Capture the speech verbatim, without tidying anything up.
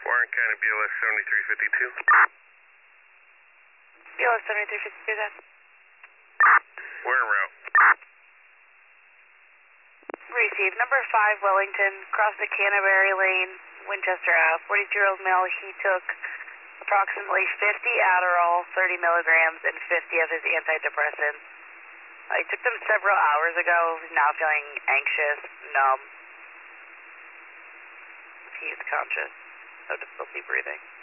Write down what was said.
Warren County, B L S seventy-three fifty-two. B L S seventy-three fifty-two, then. We're en route. Received. Number five, Wellington, crossed the Canterbury Lane, Winchester Ave. forty-two-year-old male, he took approximately fifty Adderall, thirty milligrams, and fifty of his antidepressants. Uh, he took them several hours ago. He's now feeling anxious, numb. He is conscious. No difficulty breathing.